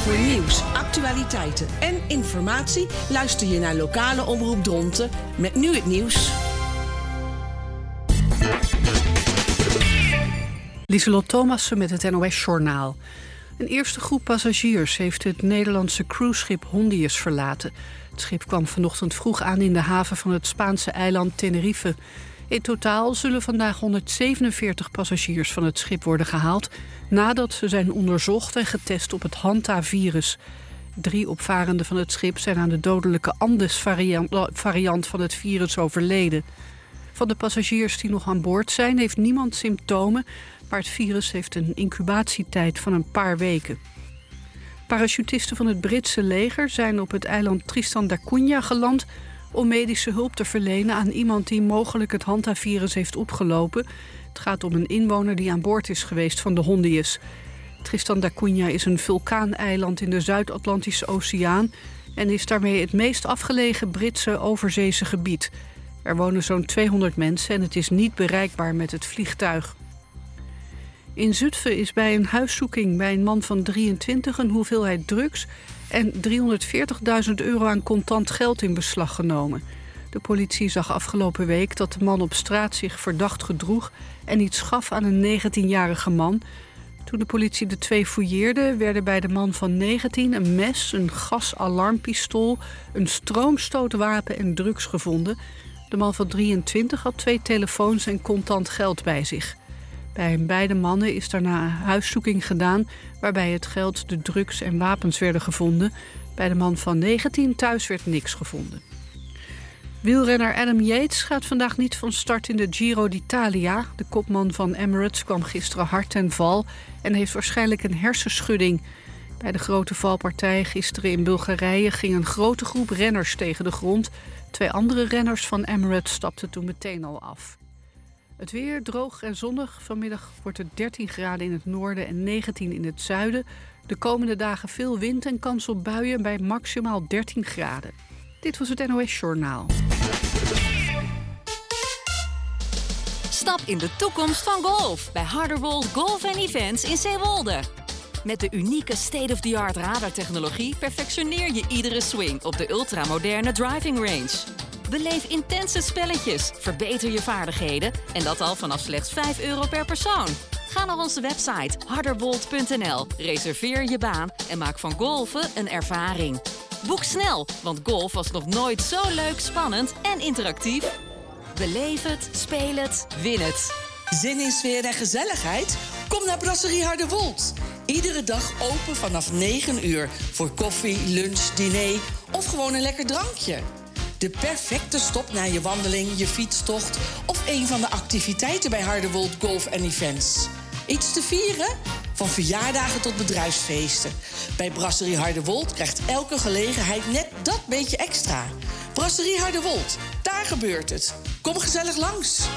Voor nieuws, actualiteiten en informatie luister je naar lokale omroep Dronten met nu het nieuws. Lieselot Thomassen met het NOS-journaal. Een eerste groep passagiers heeft het Nederlandse cruiseschip Hondius verlaten. Het schip kwam vanochtend vroeg aan in de haven van het Spaanse eiland Tenerife. In totaal zullen vandaag 147 passagiers van het schip worden gehaald, nadat ze zijn onderzocht en getest op het Hanta-virus. 3 opvarenden van het schip zijn aan de dodelijke Andes-variant van het virus overleden. Van de passagiers die nog aan boord zijn, heeft niemand symptomen, maar het virus heeft een incubatietijd van een paar weken. Parachutisten van het Britse leger zijn op het eiland Tristan da Cunha geland om medische hulp te verlenen aan iemand die mogelijk het Hanta-virus heeft opgelopen. Het gaat om een inwoner die aan boord is geweest van de Hondius. Tristan da Cunha is een vulkaaneiland in de Zuid-Atlantische Oceaan en is daarmee het meest afgelegen Britse overzeese gebied. Er wonen zo'n 200 mensen en het is niet bereikbaar met het vliegtuig. In Zutphen is bij een huiszoeking bij een man van 23 een hoeveelheid drugs en €340.000 aan contant geld in beslag genomen. De politie zag afgelopen week dat de man op straat zich verdacht gedroeg en iets gaf aan een 19-jarige man. Toen de politie de 2 fouilleerde, werden bij de man van 19 een mes, een gasalarmpistool, een stroomstootwapen en drugs gevonden. De man van 23 had 2 telefoons en contant geld bij zich. Bij beide mannen is daarna een huiszoeking gedaan, waarbij het geld, de drugs en wapens werden gevonden. Bij de man van 19 thuis werd niks gevonden. Wielrenner Adam Yates gaat vandaag niet van start in de Giro d'Italia. De kopman van Emirates kwam gisteren hard ten val en heeft waarschijnlijk een hersenschudding. Bij de grote valpartij gisteren in Bulgarije ging een grote groep renners tegen de grond. 2 andere renners van Emirates stapten toen meteen al af. Het weer droog en zonnig. Vanmiddag wordt het 13 graden in het noorden en 19 in het zuiden. De komende dagen veel wind en kans op buien bij maximaal 13 graden. Dit was het NOS Journaal. Stap in de toekomst van golf bij Harderwold Golf & Events in Zeewolde. Met de unieke state-of-the-art radartechnologie perfectioneer je iedere swing op de ultramoderne driving range. Beleef intense spelletjes, verbeter je vaardigheden en dat al vanaf slechts €5 per persoon. Ga naar onze website harderwold.nl, reserveer je baan en maak van golfen een ervaring. Boek snel, want golf was nog nooit zo leuk, spannend en interactief. Beleef het, speel het, win het. Zin in sfeer en gezelligheid? Kom naar Brasserie Harderwold. Iedere dag open vanaf 9 uur voor koffie, lunch, diner of gewoon een lekker drankje. De perfecte stop na je wandeling, je fietstocht of een van de activiteiten bij Harderwold Golf & Events. Iets te vieren? Van verjaardagen tot bedrijfsfeesten. Bij Brasserie Harderwold krijgt elke gelegenheid net dat beetje extra. Brasserie Harderwold, daar gebeurt het. Kom gezellig langs.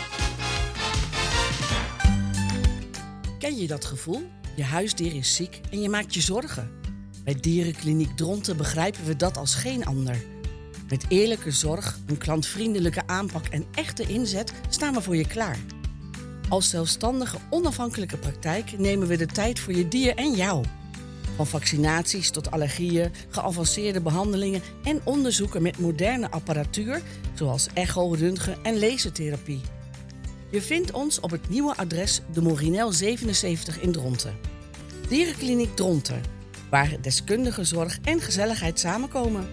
Ken je dat gevoel? Je huisdier is ziek en je maakt je zorgen. Bij Dierenkliniek Dronten begrijpen we dat als geen ander. Met eerlijke zorg, een klantvriendelijke aanpak en echte inzet staan we voor je klaar. Als zelfstandige, onafhankelijke praktijk nemen we de tijd voor je dier en jou. Van vaccinaties tot allergieën, geavanceerde behandelingen en onderzoeken met moderne apparatuur, zoals echo, röntgen en lasertherapie. Je vindt ons op het nieuwe adres de Morinel 77 in Dronten. Dierenkliniek Dronten, waar deskundige zorg en gezelligheid samenkomen.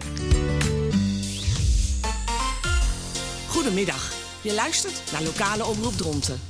Goedemiddag, je luistert naar lokale omroep Dronten.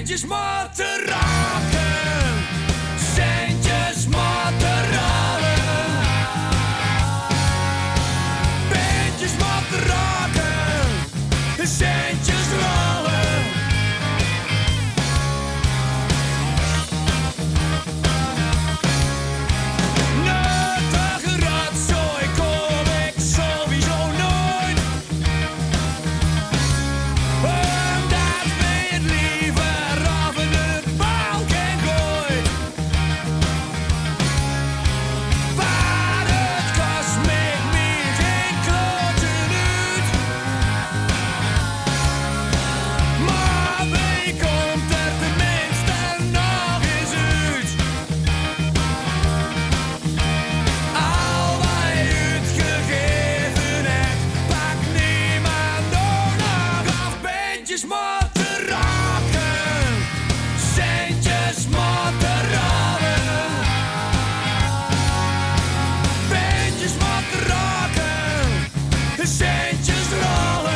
Centjes maar te raken, centjes maar te raken. Centjes maar te raken, centjes rollen. Nuttige rotzooi kom ik sowieso nooit. Omdat we het liever af in de balk en gooit. Maar het kost me geen kloten uit. Maar wie komt er tenminste nog eens uit? Al wat uitgegeven hebt, pakt niemand ook nog af. Beentjes maar te raken, centjes maar te rollen. Beentjes maar te raken, centjes rollen.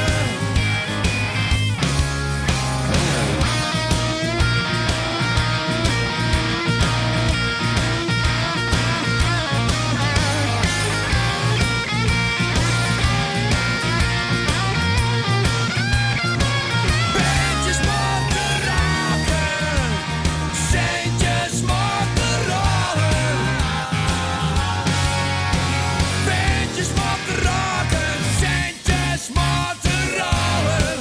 Beentjes maar te raken, centjes maar te rollen. Beentjes maar te raken, centjes maar te rollen.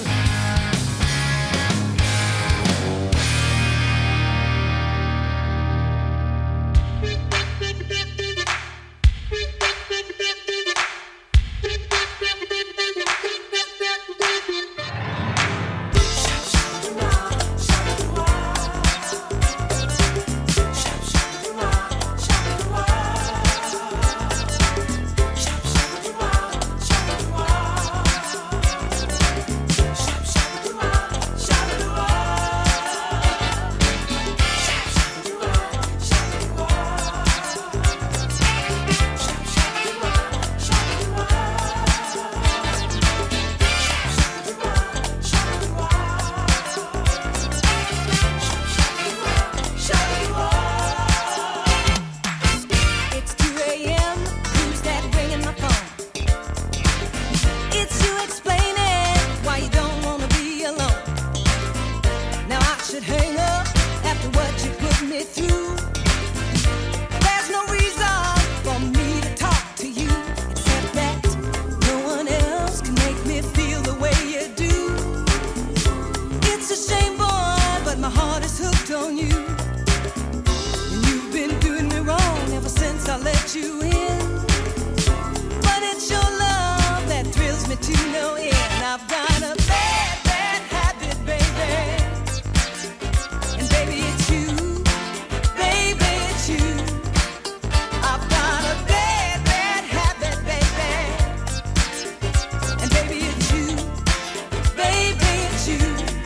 It's 2 a.m. Who's that ringing my phone? It's you explaining why you don't wanna be alone. Now I should hang up after what you put me through. There's no reason for me to talk to you except that no one else can make me feel the way you do. It's a shame, boy, but my heart is hooked on you. And you've been doing me wrong ever since I let you in. But it's your love that thrills me to no end. I've got a bad, bad habit, baby. And baby, it's you. Baby, it's you. I've got a bad, bad habit, baby. And baby, it's you. Baby, it's you.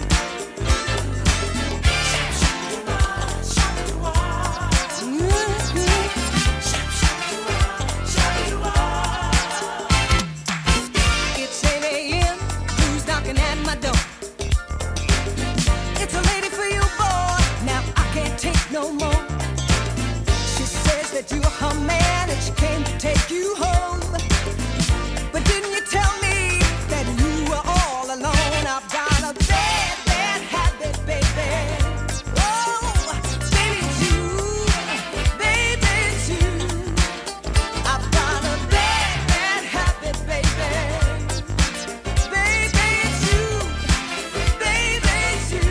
It's 8 a.m. Who's knocking at my door? It's a lady for you, boy. Now I can't take no more. She says that you're her man and she came to take you home. But didn't you tell me that you were all alone? I've got a bad, bad habit, baby. Oh, baby, it's you. Baby, it's you. I've got a bad, bad habit, baby. Baby, it's you. Baby, it's you.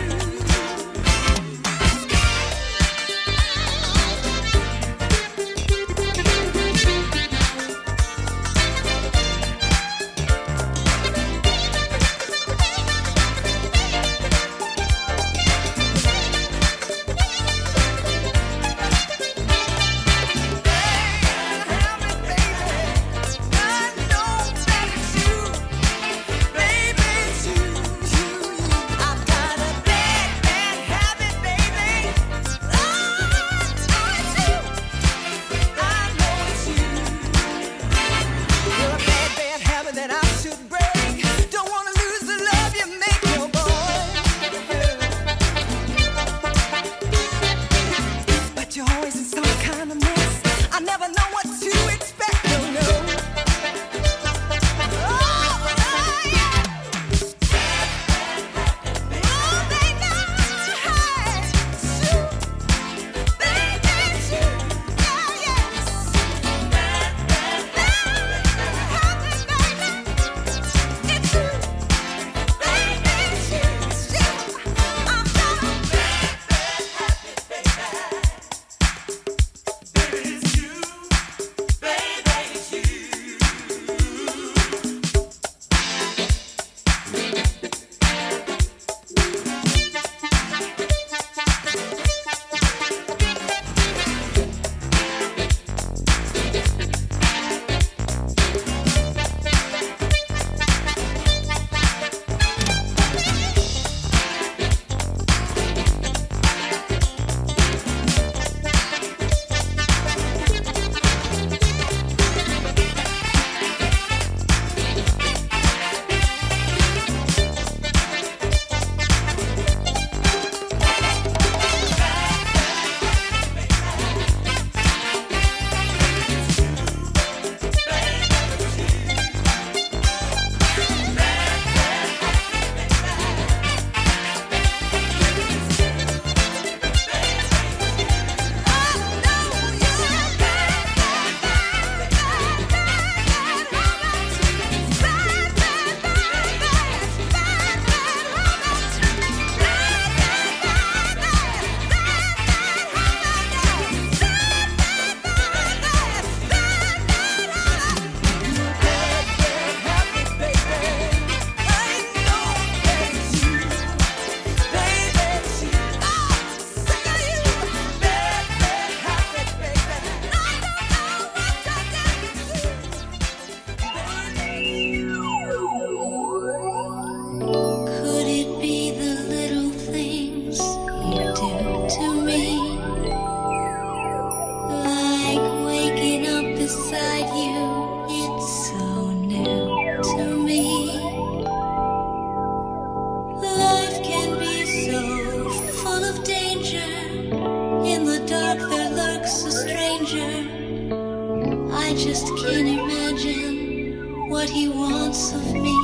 I just can't imagine what he wants of me.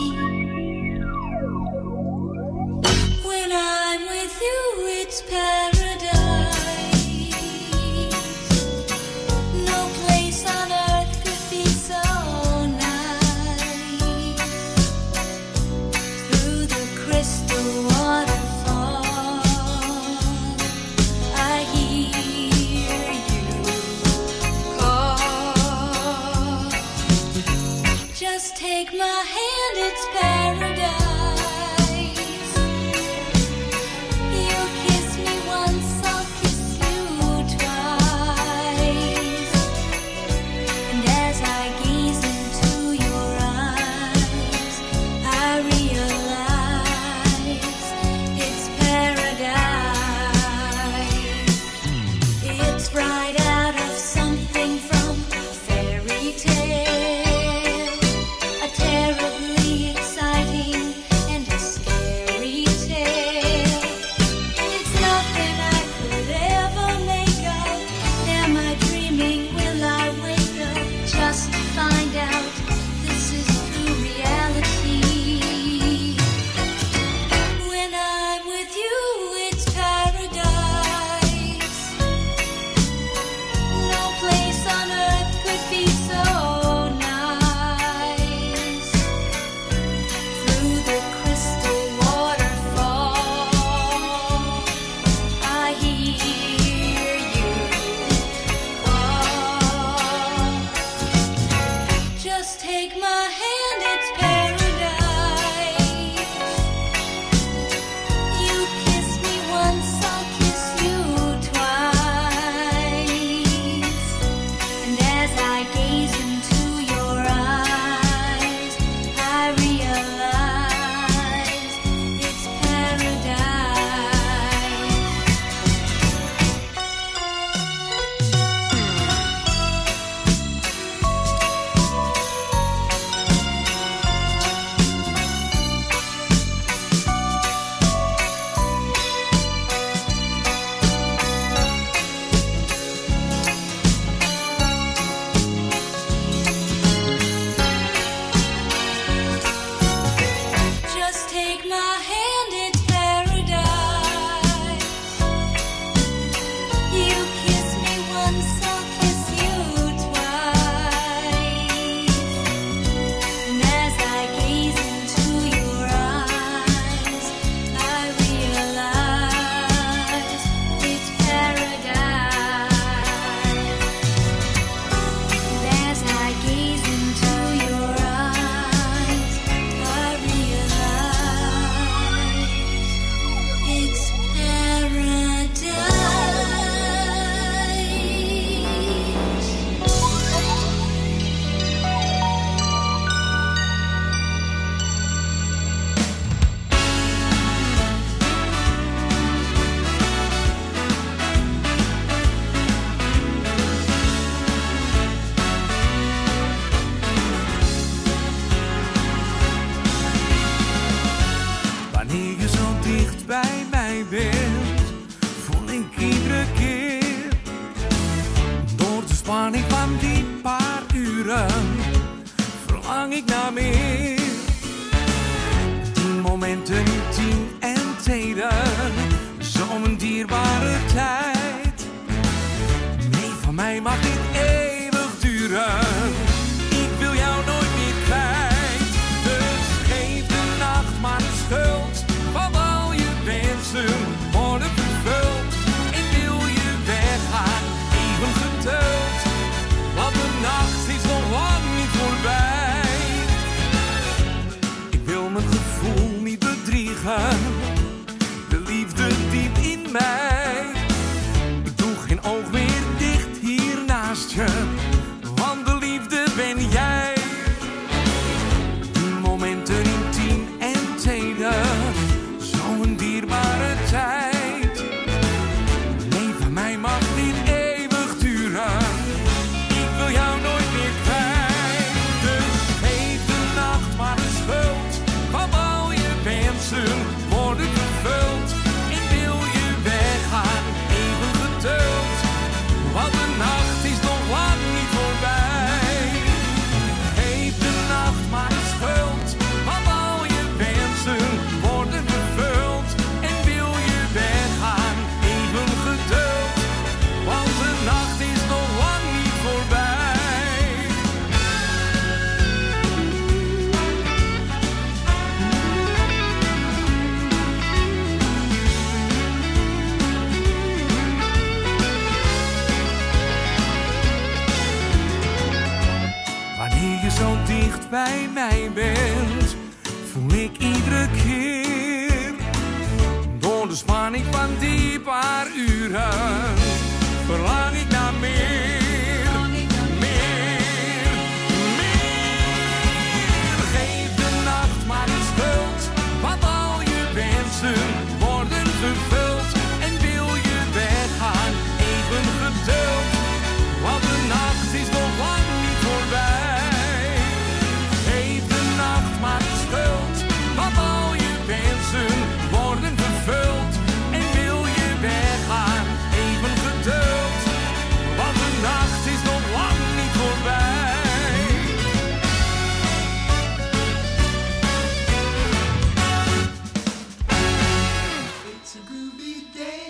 When I'm with you, it's paradise. No place on earth could be so nice. Through the crystal waterfall, I hear you call. Just take my hand, it's paradise. You kiss me once, I'll kiss you twice. And as I gaze into your eyes, I realize it's paradise. It's right out of something from a fairy tale, a terribly exciting and a scary tale. It's nothing I could ever make up. Am I dreaming? Will I wake up just to find out this is true reality? When I'm with you, it's paradise. No place on earth could be so nice. Through the crystal waterfall, I hear you call. Just take my hand, it's paradise. You kiss me once, I'll kiss you twice. And as I gaze into your eyes, I realize it's paradise. Just take my hand, it's paradise. You kiss me once, I'll kiss you twice. And as I gaze into your eyes, I realize it's paradise. And as I gaze into your eyes, I realize it's Wanneer je zo dicht bij mij bent, voel ik iedere keer door de spanning van die paar uren verlang ik naar meer. Die momenten intiem en teder, zo'n dierbare tijd. Nee, van mij mag dit eeuwig duren. Ik wil jou nooit meer kwijt. Dus geef de nacht maar de schuld van al je wensen worden vervuld. Ik wil je weggaan, even geduld, want de nacht is nog lang niet voorbij. Ik wil mijn gevoel niet bedriegen, de liefde diep in mij bij mij bent, voel ik iedere keer. Door de spanning van die paar uren verlang ik naar meer. Geef de nacht maar een schuld, want al je wensen worden vervuld. En wil je weggaan, even geduld, want de nacht is nog lang niet voorbij. Geef de nacht maar een schuld, want al je wensen worden vervuld. En wil je weggaan, even geduld, want de nacht is nog lang niet voorbij. It's a groovy day.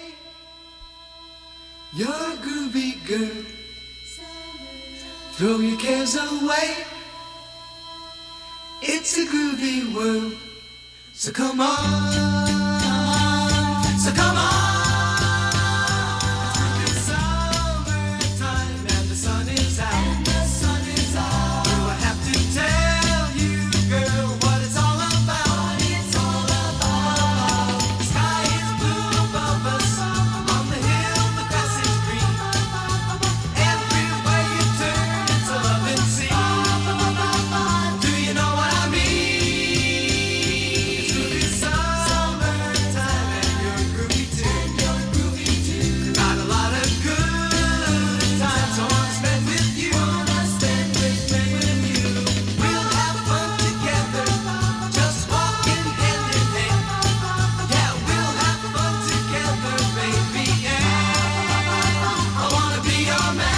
You're a groovy girl. Throw your cares away. It's a groovy world. So come on. So come on. It's summertime and the sun is out. Do I have to tell you, girl, what it's all about? The sky is blue above us. On the hill, the grass is green. Everywhere you turn, it's a loving scene. Do you know what I mean? It's groovy summertime and you're groovy too. Got a lot of good times I wanna spend with you. We'll have fun together, just walking hand in hand. Yeah, we'll have fun together, baby. And I wanna be your man.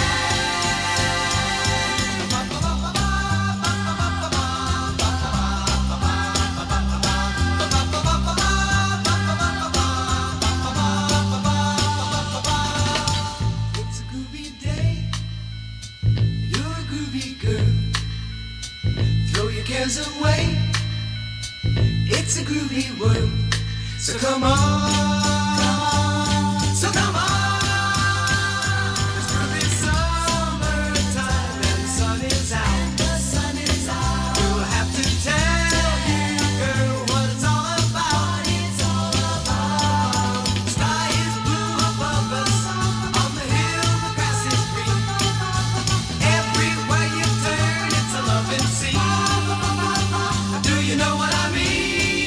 It's a groovy day. You're a groovy girl. Throw your cares away. It's a groovy world. So come on. So come on. It's groovy summertime and the sun is out. Do I have to tell you, girl, what it's all about? The sky is blue above us. On the hill, the grass is green. Everywhere you turn, it's a loving scene. Do you know what I mean?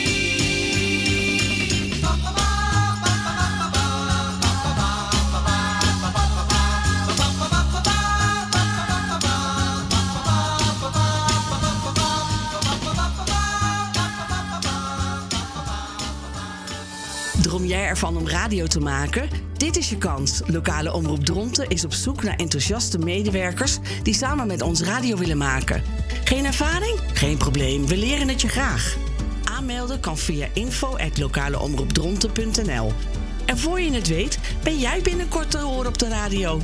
Droom jij ervan om radio te maken? Dit is je kans. Lokale Omroep Dronten is op zoek naar enthousiaste medewerkers die samen met ons radio willen maken. Geen ervaring? Geen probleem, we leren het je graag. Aanmelden kan via info@lokaleomroepdronten.nl. En voor je het weet, ben jij binnenkort te horen op de radio.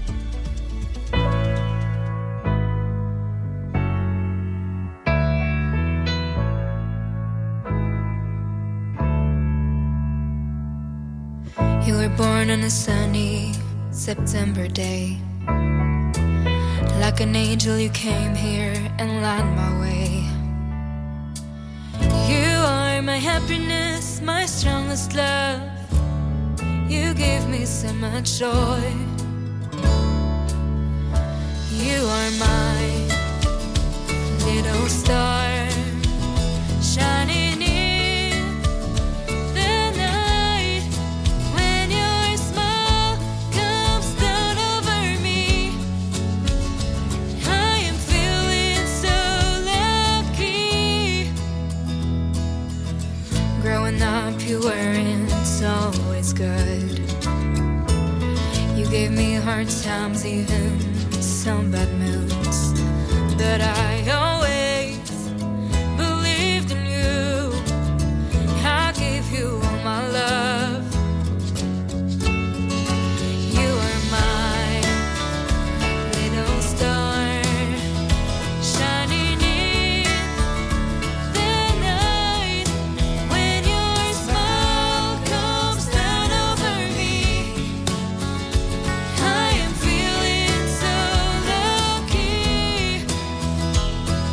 You were born on a sunny September day. Like an angel you came here and lightened my way. You are my happiness, my strongest love. You gave me so much joy. You are my little star, shining in the night. When your smile comes down over me, I am feeling so lucky. Growing up, you weren't always good. You gave me hard times, even some bad moods. But I always believed in you. I gave you all my love. You are my little star, shining in the night. When your smile comes down over me, I am feeling so lucky.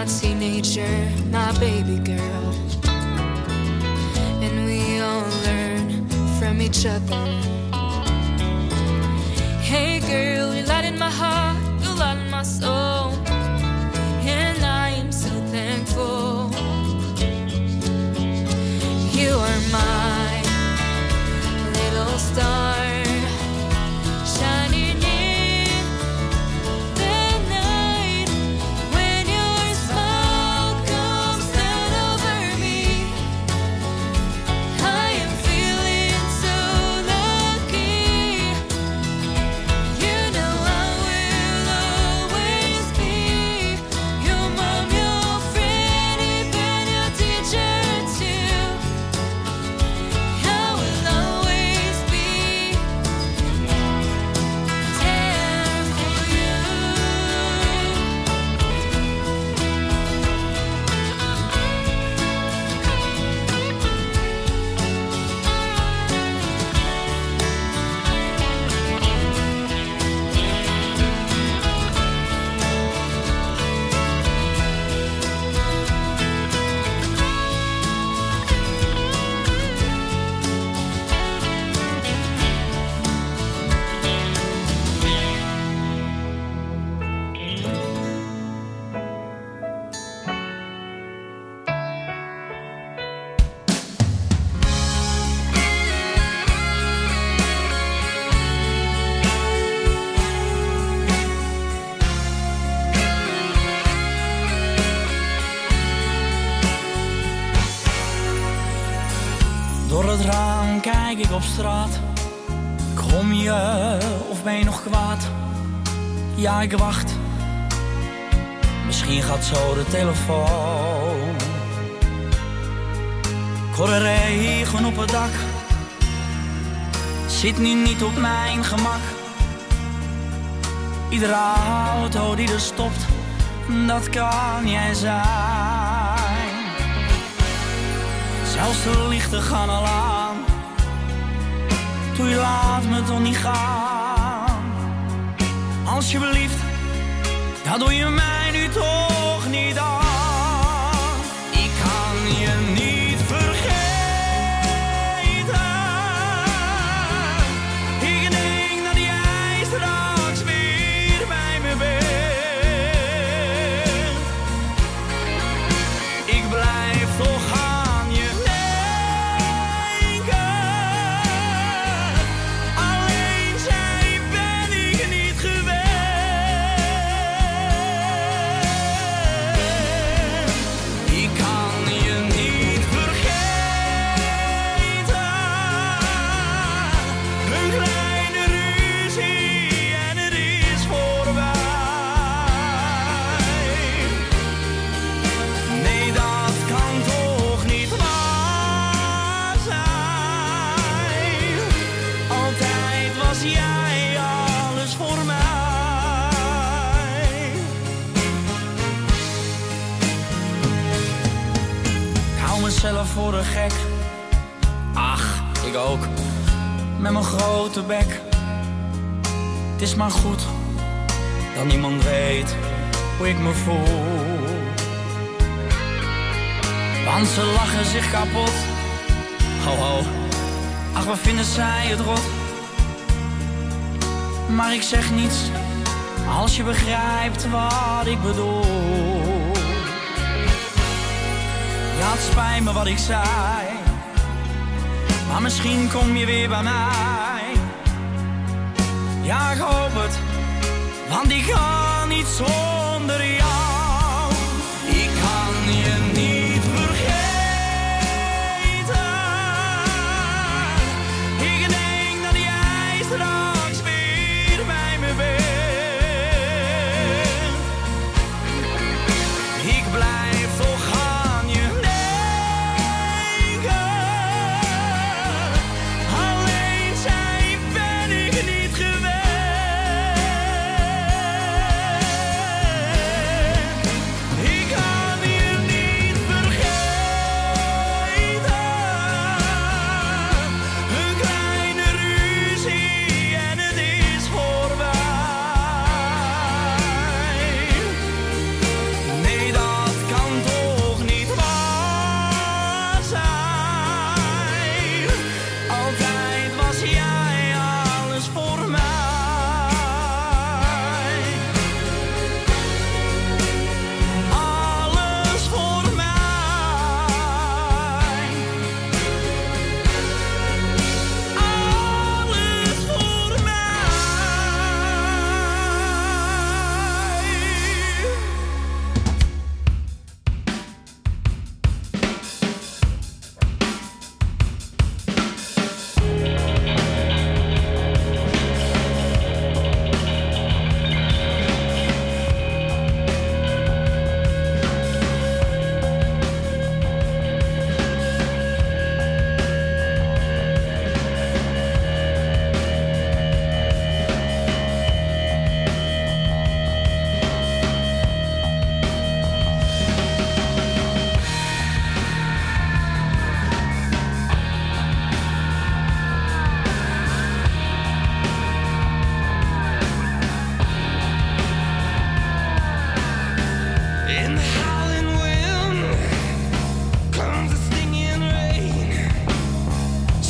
teenager, my baby girl. And we all learn from each other. Hey girl, you light in my heart, you light in my soul. And I am so thankful. You are my little star. Kijk ik op straat, kom je of ben je nog kwaad? Ja, ik wacht, misschien gaat zo de telefoon. Ik hoor de regen op het dak, zit nu niet op mijn gemak. Iedere auto die er stopt, dat kan jij zijn. Zelfs de lichten gaan al aan. Doe je laat me toch niet gaan. Alsjeblieft, dat doe je mij nu toch niet aan. Ik kan je niet vergeten. Ik denk dat jij straks weer bij me bent. Ik blijf toch aan. Zelf voor een gek. Ach, ik ook. Met mijn grote bek. Het is maar goed dat niemand weet hoe ik me voel. Want ze lachen zich kapot. Ho ho, ach wat vinden zij het rot. Maar ik zeg niets als je begrijpt wat ik bedoel. Ja, het spijt me wat ik zei, maar misschien kom je weer bij mij. Ja, ik hoop het, want ik kan niet zonder jou. Ik kan je niet vergeten. Ik denk dat jij straks weer bij me bent. Ik blijf toch gaan.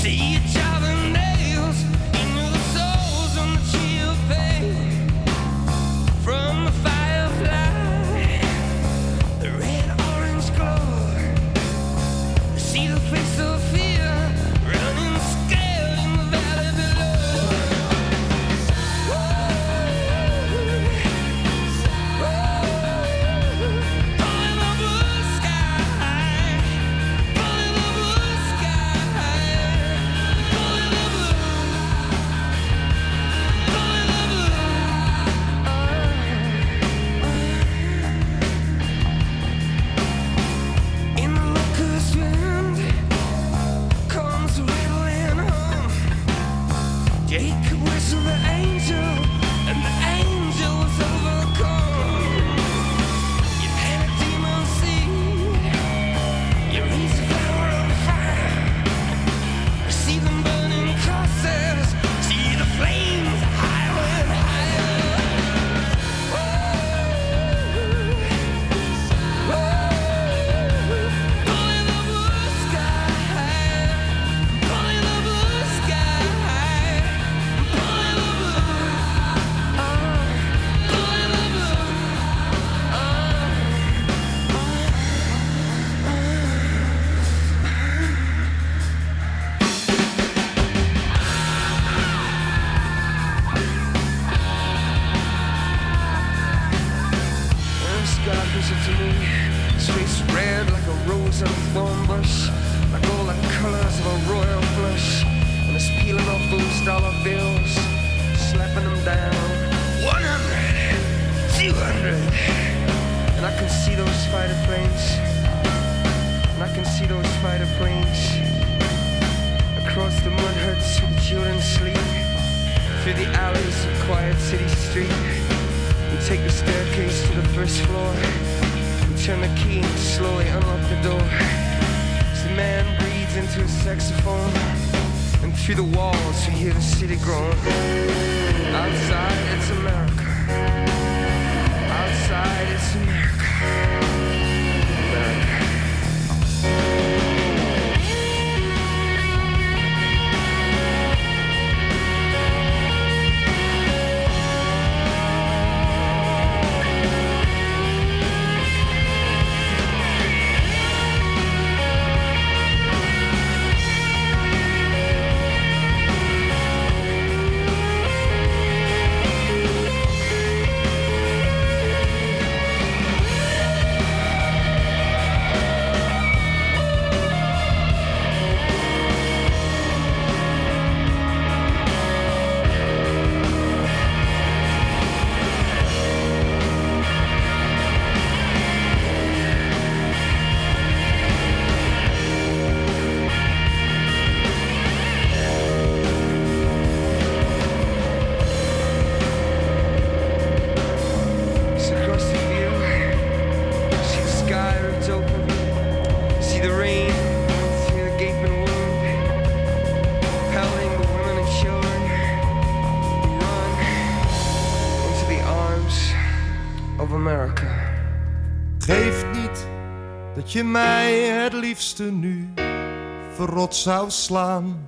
Dat je mij het liefste nu verrot zou slaan.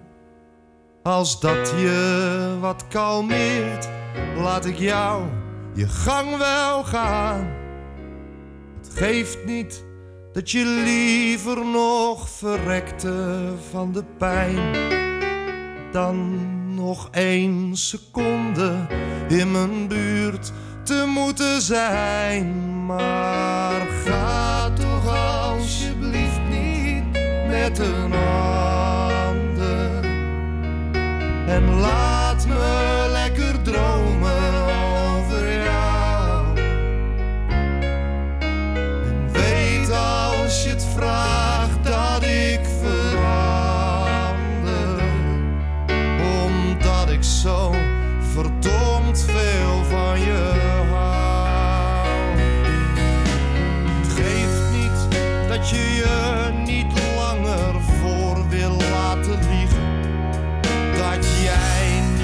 Als dat je wat kalmeert, laat ik jou je gang wel gaan. Het geeft niet dat je liever nog verrekte van de pijn dan nog 1 seconde in mijn buurt te moeten zijn. Maar ga toch alsjeblieft niet met een ander en laat me lekker dromen over jou. En weet als je het vraagt dat ik verander, omdat ik zo verdomd veel van je hou. Het geeft niet dat je je niet langer voor wil laten liegen, dat jij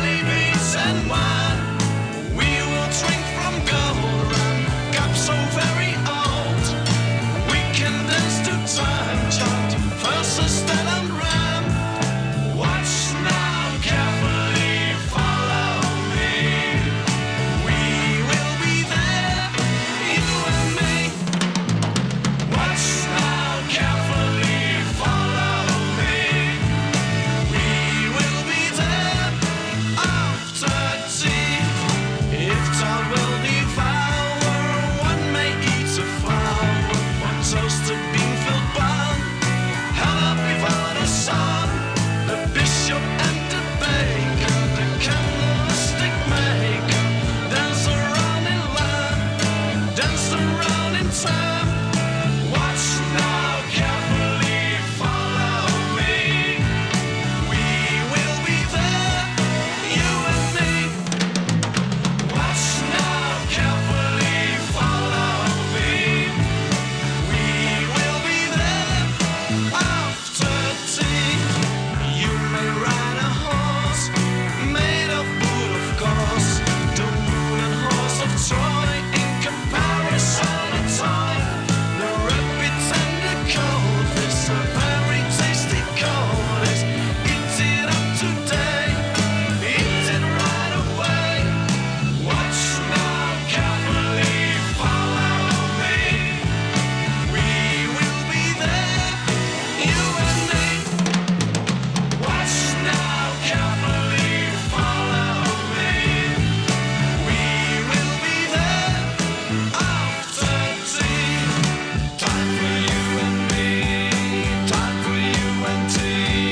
barley beans and wine. We will drink from gold run, cups so very old. We can dance to time, chant verses that unrhyme. Watch now carefully, follow me. We will be there, you and me. Watch now carefully, follow me. We will be there after tea. If time will devour, one may eat a flower. One toasted bean filled bun, held up before the sun. The bishop and the baker, the candlestick maker, dance around in line, dance around in time. Watch now carefully, follow me. We will be there, you and me. Watch now carefully, follow me. We will be there after tea. You may ride a horse made of wood, of course. The wooden horse of Troy in comparison to toy. The rabbits and the goldfish are very tasty goldfish. Eat it up today, eat it right away. Watch now carefully, follow me. We will be there, you and me. Watch now carefully, follow me. We will be there after tea. Time for you and me, time for you and tea.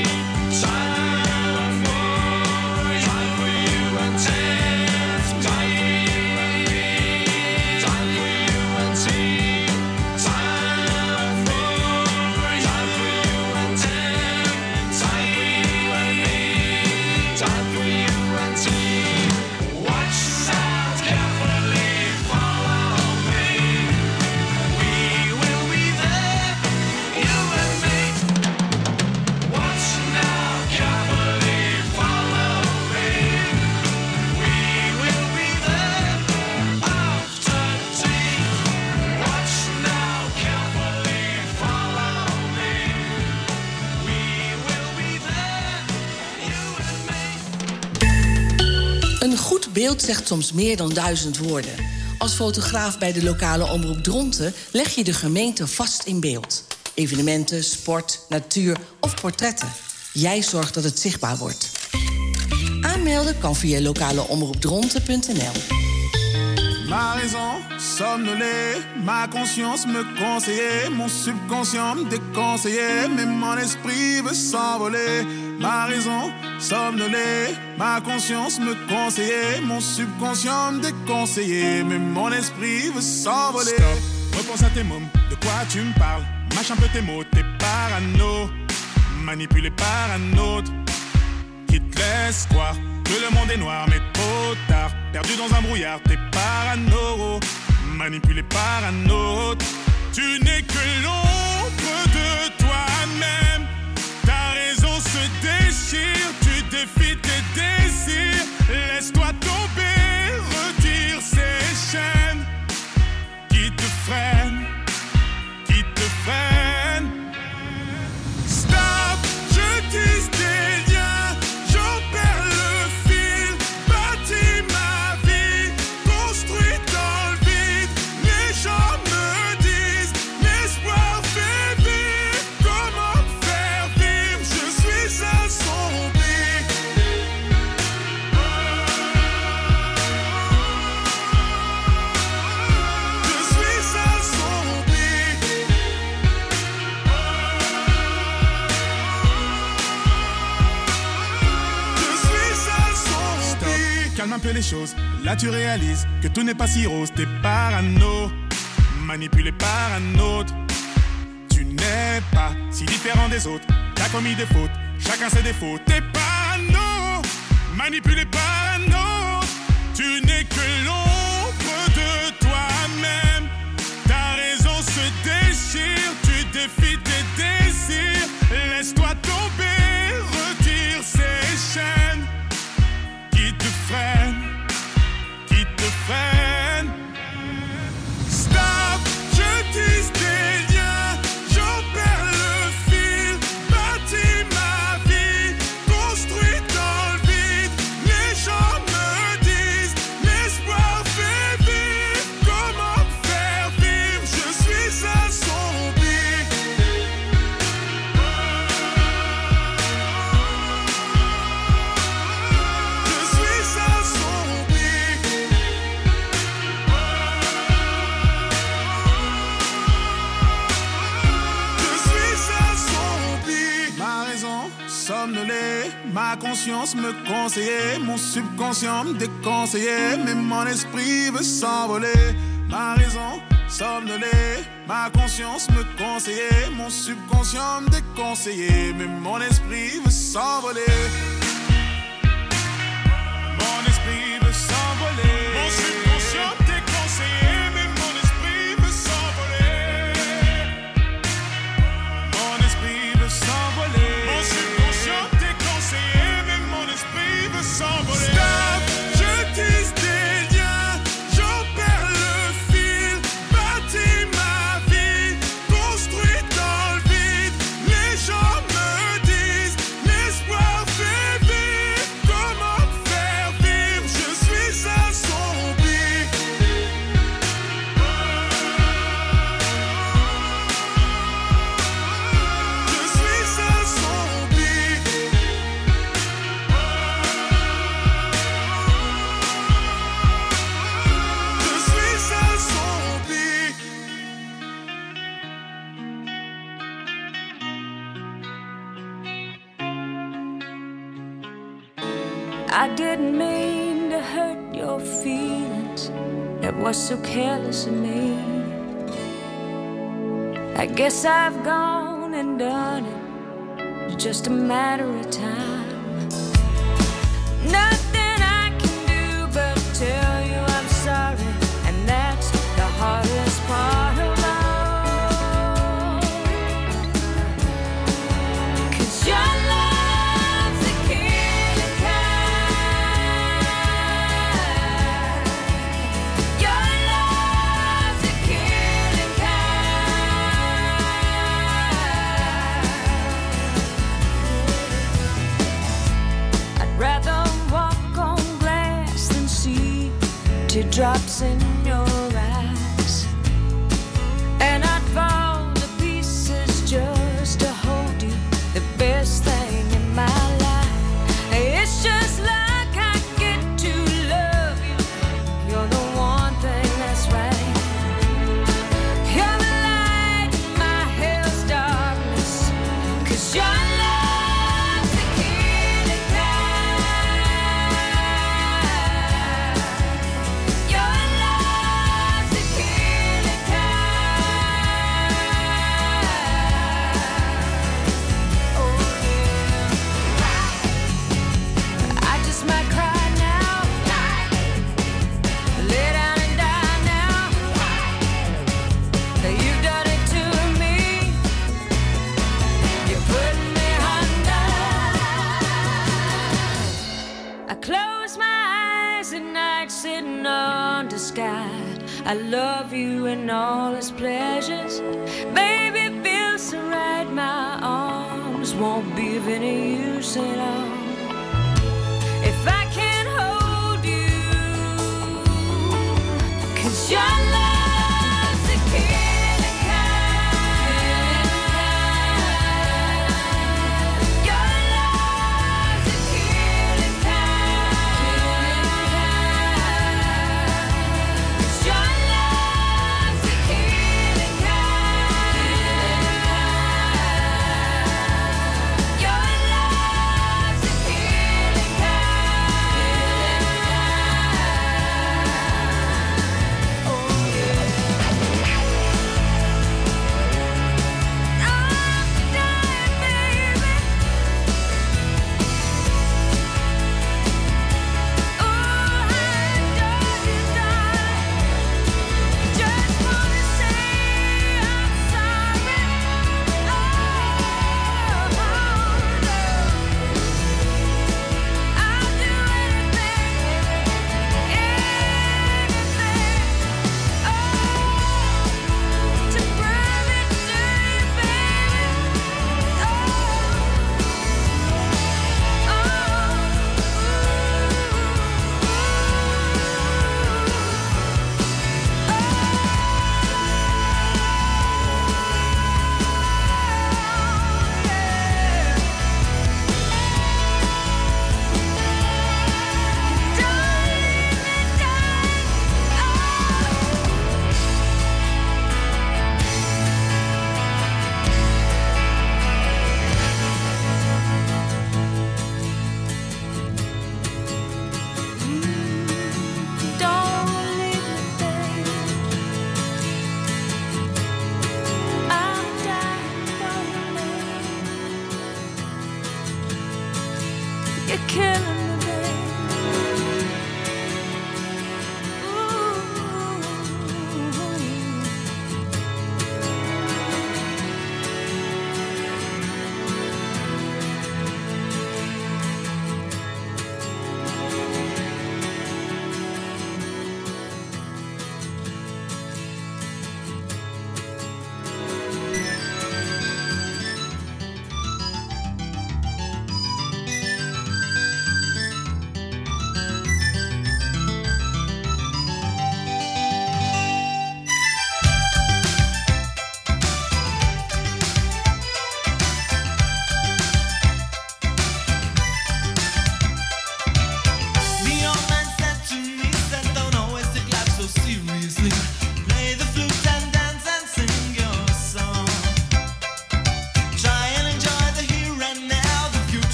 Time for you and tea. Time for you and me, time for you and tea. Time for you and tea. Time for you and me, time for you and tea. Watch out carefully, follow me. We will be there, you and me. Watch now carefully, follow me. We will be there after tea. Watch now carefully, follow me. We will be there, you and me. Een goed beeld zegt soms meer dan 1000 woorden. Als fotograaf bij de lokale omroep Dronten leg je de gemeente vast in beeld. Evenementen, sport, natuur of portretten. Jij zorgt dat het zichtbaar wordt. Aanmelden kan via lokaleomroepdronten.nl. Ma raison somnolée, ma conscience me conseillait, mon subconscient me déconseillait, mais mon esprit veut s'envoler. Ma raison somnolée, ma conscience me conseillait, mon subconscient me déconseillait, mais mon esprit veut s'envoler. Stop, repense à tes mômes, de quoi tu me parles? Mâche un peu tes mots, t'es parano, manipulé par un autre qui te laisse croire que le monde est noir, mais trop tard. Perdu dans un brouillard, t'es parano, manipulé par un autre. Tu n'es que l'ombre de toi-même. Ta raison se déchire, tu défies tes désirs. Laisse-toi tomber, retire ces chaînes qui te freinent, qui te freinent. Stop, je tisse des liens, j'en perds le fil. Bâtis ma vie, construis dans le vide. Les gens me disent, l'espoir fait vivre. Comment me faire vivre? Je suis assombri. Je suis assombri. Calme un peu les choses, là tu réalises que tout n'est pas si rose, t'es parano, manipulé par un autre. Tu n'es pas si différent des autres, t'as commis des fautes, chacun ses défauts. T'es parano, manipulé par un autre. Tu n'es que l'ombre de toi-même. Ta raison se déchire, tu défies tes désirs. Laisse-toi tomber, retire ces chaînes qui Ma conscience me conseillait, mon subconscient me déconseillait, mais mon esprit veut s'envoler. Ma raison somnolée, ma conscience me conseillait, mon subconscient me déconseillait, mais mon esprit veut s'envoler. Mon esprit veut s'envoler. Mon subconscient déconseillé, mais mon esprit veut s'envoler. Mon esprit veut s'envoler. Mon subconscient déconseillé, mais mon esprit veut s'envoler. Stop, je tisse des liens, j'en perds le fil, bâtis ma vie, construit dans le vide. Les gens me disent, l'espoir fait vivre. Comment faire vivre? Je suis un zombie. Je suis un zombie. Je suis un zombie. I didn't mean to hurt your feelings. That was so careless of me. I guess I've gone and done it. It's just a matter of time. Nothing I can do but tell you I'm sorry, and that's the hardest part of all. 'Cause your love's a killing kind. Your love's a killing kind. I'd rather walk on glass than see teardrops in your eyes. And I'd fall to pieces just to hold you, the best thing in my life. It's just like I get to love you. You're the one thing that's right. You're the light in my hell's darkness. 'Cause your love's the killing kind. Your love's the killing kind. Oh yeah. I just might cry now. Lay down and die now. You've done it to me. You put me under. I close my eyes at night, sitting under sky. I love you and all its pleasures. Baby, it feels so right. My arms won't be of any use at all if I can't hold you. 'Cause your love's a killing kind. Your love's a killing kind. 'Cause your love's a killing kind. Your love's a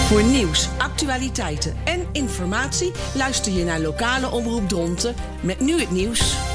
Voor nieuws, actualiteiten en informatie luister je naar lokale omroep Dronten met nu het nieuws.